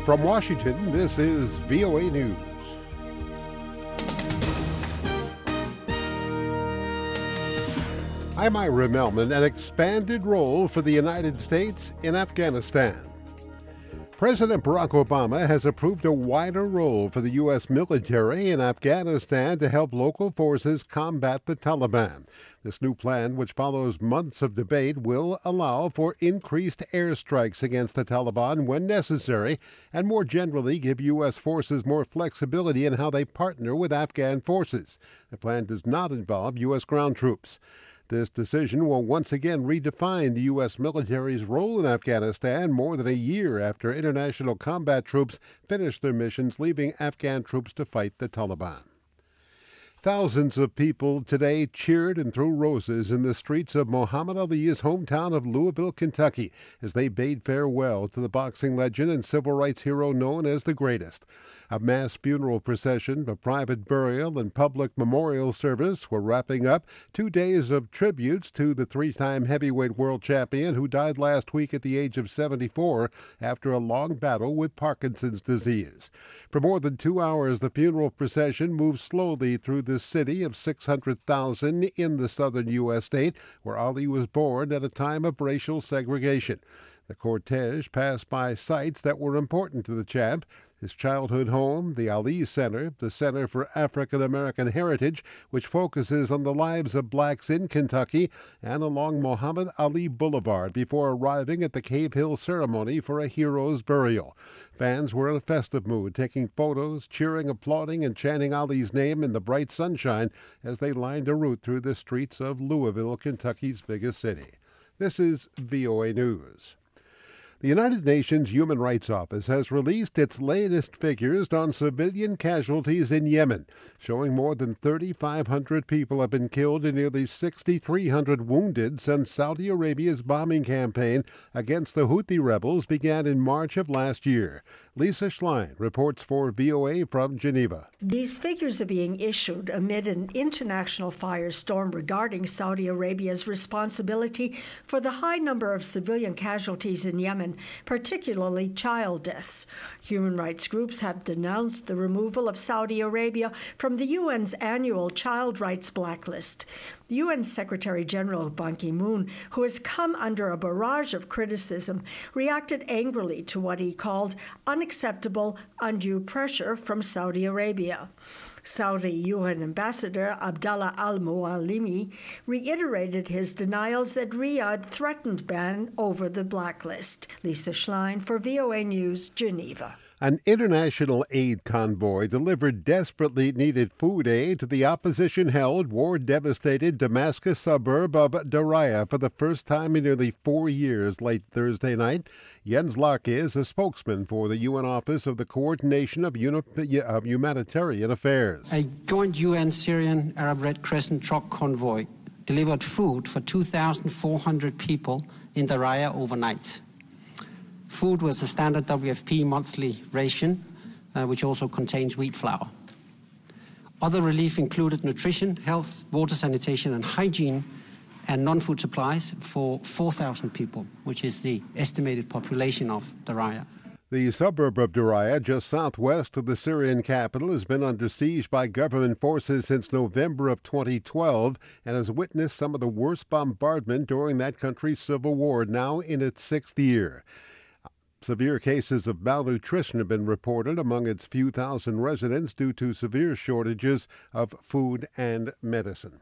From Washington, this is VOA News. I'm Ira Melman. An expanded role for the United States in Afghanistan. President Barack Obama has approved a wider role for the U.S. military in Afghanistan to help local forces combat the Taliban. This new plan, which follows months of debate, will allow for increased airstrikes against the Taliban when necessary, and more generally give U.S. forces more flexibility in how they partner with Afghan forces. The plan does not involve U.S. ground troops. This decision will once again redefine the U.S. military's role in Afghanistan more than a year after international combat troops finished their missions, leaving Afghan troops to fight the Taliban. Thousands of people today cheered and threw roses in the streets of Muhammad Ali's hometown of Louisville, Kentucky, as they bade farewell to the boxing legend and civil rights hero known as the Greatest. A mass funeral procession, a private burial, and public memorial service were wrapping up 2 days of tributes to the three-time heavyweight world champion who died last week at the age of 74 after a long battle with Parkinson's disease. For more than 2 hours, the funeral procession moved slowly through the city of 600,000 in the southern U.S. state, where Ali was born at a time of racial segregation. The cortege passed by sites that were important to the champ: his childhood home, the Ali Center, the Center for African American Heritage, which focuses on the lives of blacks in Kentucky, and along Muhammad Ali Boulevard before arriving at the Cave Hill ceremony for a hero's burial. Fans were in a festive mood, taking photos, cheering, applauding, and chanting Ali's name in the bright sunshine as they lined a route through the streets of Louisville, Kentucky's biggest city. This is VOA News. The United Nations Human Rights Office has released its latest figures on civilian casualties in Yemen, showing more than 3,500 people have been killed and nearly 6,300 wounded since Saudi Arabia's bombing campaign against the Houthi rebels began in March of last year. Lisa Schlein reports for VOA from Geneva. These figures are being issued amid an international firestorm regarding Saudi Arabia's responsibility for the high number of civilian casualties in Yemen, particularly child deaths. Human rights groups have denounced the removal of Saudi Arabia from the UN's annual child rights blacklist. The UN Secretary General Ban Ki-moon, who has come under a barrage of criticism, reacted angrily to what he called unacceptable undue pressure from Saudi Arabia. Saudi UN Ambassador Abdallah al-Mualimi reiterated his denials that Riyadh threatened ban over the blacklist. Lisa Schlein for VOA News, Geneva. An international aid convoy delivered desperately needed food aid to the opposition-held, war-devastated Damascus suburb of Daraya for the first time in nearly 4 years late Thursday night. Jens Larke is a spokesman for the UN Office of the Coordination of Humanitarian Affairs. A joint UN Syrian Arab Red Crescent truck convoy delivered food for 2,400 people in Daraya overnight. Food was a standard WFP monthly ration, which also contains wheat flour. Other relief included nutrition, health, water sanitation and hygiene, and non-food supplies for 4,000 people, which is the estimated population of Daraya. The suburb of Daraya, just southwest of the Syrian capital, has been under siege by government forces since November of 2012 and has witnessed some of the worst bombardment during that country's civil war, now in its 6th year. Severe cases of malnutrition have been reported among its few thousand residents due to severe shortages of food and medicine.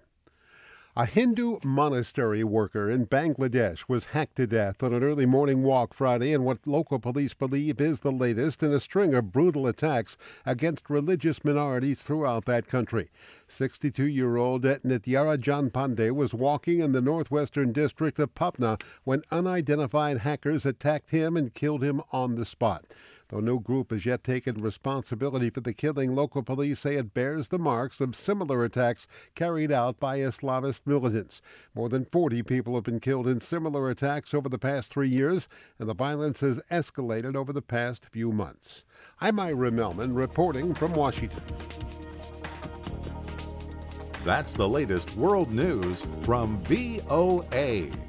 A Hindu monastery worker in Bangladesh was hacked to death on an early morning walk Friday in what local police believe is the latest in a string of brutal attacks against religious minorities throughout that country. 62-year-old Nityarajan Pandey was walking in the northwestern district of Patna when unidentified hackers attacked him and killed him on the spot. Though no group has yet taken responsibility for the killing, local police say it bears the marks of similar attacks carried out by Islamist militants. More than 40 people have been killed in similar attacks over the past 3 years, and the violence has escalated over the past few months. I'm Ira Melman reporting from Washington. That's the latest world news from VOA.